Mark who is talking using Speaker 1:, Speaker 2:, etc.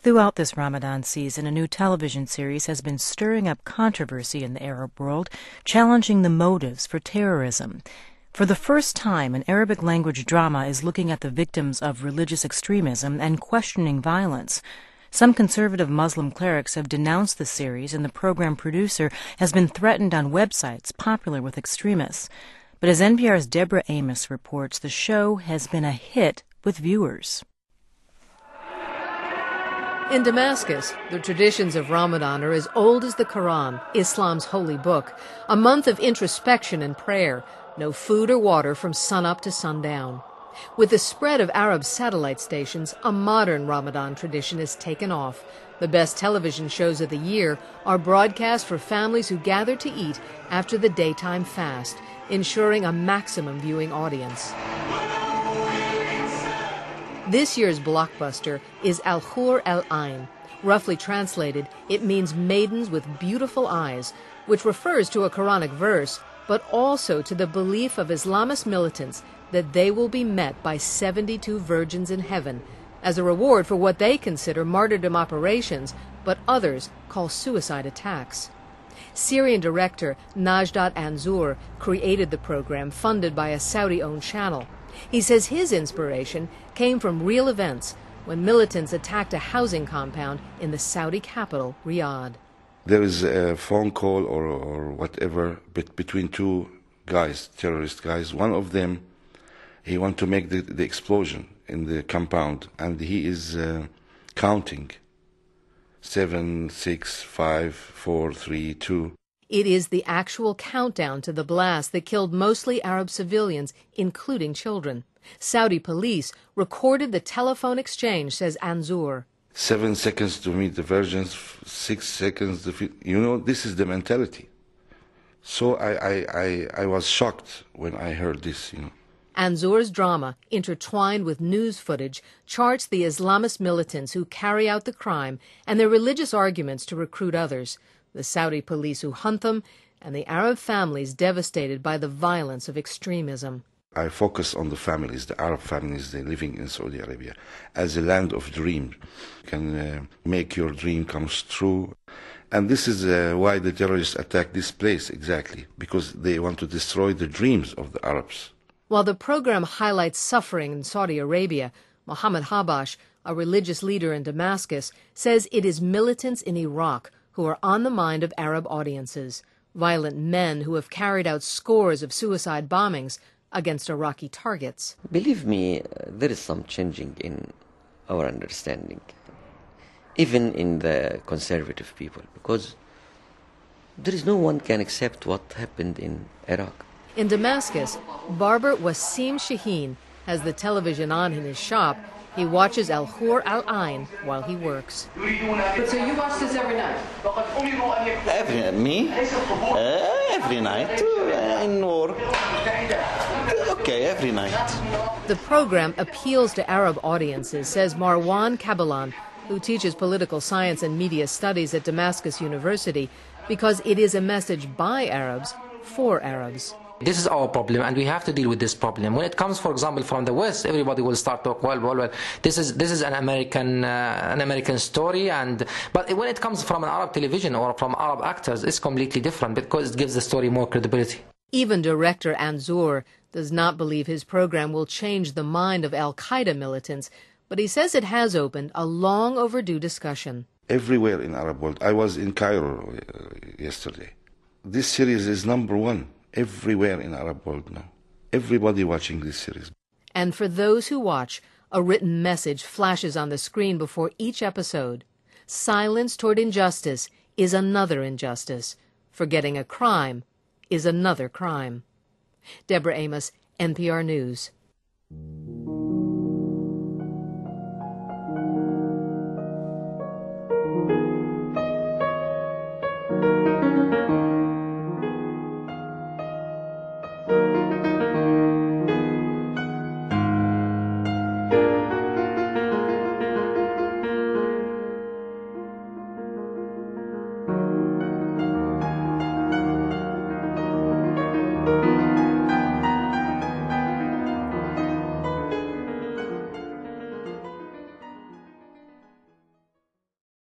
Speaker 1: Throughout this Ramadan season, a new television series has been stirring up controversy in the Arab world, challenging the motives for terrorism. For the first time, an Arabic-language drama is looking at the victims of religious extremism and questioning violence. Some conservative Muslim clerics have denounced the series, and the program producer has been threatened on websites popular with extremists. But as NPR's Deborah Amos reports, the show has been a hit with viewers.
Speaker 2: In Damascus, the traditions of Ramadan are as old as the Quran, Islam's holy book, a month of introspection and prayer, no food or water from sunup to sundown. With the spread of Arab satellite stations, a modern Ramadan tradition has taken off. The best television shows of the year are broadcast for families who gather to eat after the daytime fast, ensuring a maximum viewing audience. This year's blockbuster is Al-Hur Al-Ain. Roughly translated, it means maidens with beautiful eyes, which refers to a Quranic verse, but also to the belief of Islamist militants that they will be met by 72 virgins in heaven as a reward for what they consider martyrdom operations, but others call suicide attacks. Syrian director Najdat Anzour created the program funded by a Saudi-owned channel. He says his inspiration came from real events when militants attacked a housing compound in the Saudi capital, Riyadh.
Speaker 3: There is a phone call or whatever between two guys, terrorist guys. One of them, he wants to make the explosion in the compound, and he is counting 7, 6, 5, 4, 3, 2.
Speaker 2: It is the actual countdown to the blast that killed mostly Arab civilians, including children. Saudi police recorded the telephone exchange, says Anzour.
Speaker 3: 7 seconds to meet the virgins, 6 seconds to this is the mentality. So I was shocked when I heard this,
Speaker 2: Anzour's drama, intertwined with news footage, charts the Islamist militants who carry out the crime and their religious arguments to recruit others, the Saudi police who hunt them, and the Arab families devastated by the violence of extremism.
Speaker 3: I focus on the families, the Arab families, they're living in Saudi Arabia, as a land of dreams. You can make your dream come true. And this is why the terrorists attack this place, exactly, because they want to destroy the dreams of the Arabs.
Speaker 2: While the program highlights suffering in Saudi Arabia, Mohammed Habash, a religious leader in Damascus, says it is militants in Iraq who are on the mind of Arab audiences, violent men who have carried out scores of suicide bombings against Iraqi targets.
Speaker 4: Believe me, there is some changing in our understanding, even in the conservative people, because there is no one can accept what happened in Iraq.
Speaker 2: In Damascus, barber Wasim Shaheen has the television on in his shop. He watches Al-Hur Al-Ain while he works.
Speaker 5: But so you watch this every night?
Speaker 6: Every night, in work. Okay, every night.
Speaker 2: The program appeals to Arab audiences, says Marwan Kabalan, who teaches political science and media studies at Damascus University, because it is a message by Arabs for Arabs.
Speaker 7: This is our problem, and we have to deal with this problem. When it comes, for example, from the West, everybody will start talk. Well. This is an American story, but when it comes from an Arab television or from Arab actors, it's completely different because it gives the story more credibility.
Speaker 2: Even director Anzour does not believe his program will change the mind of Al-Qaeda militants, but he says it has opened a long overdue discussion.
Speaker 3: Everywhere in Arab world, I was in Cairo yesterday. This series is number one. Everywhere in Arab world now. Everybody watching this series.
Speaker 2: And for those who watch, a written message flashes on the screen before each episode. Silence toward injustice is another injustice. Forgetting a crime is another crime. Deborah Amos, NPR News.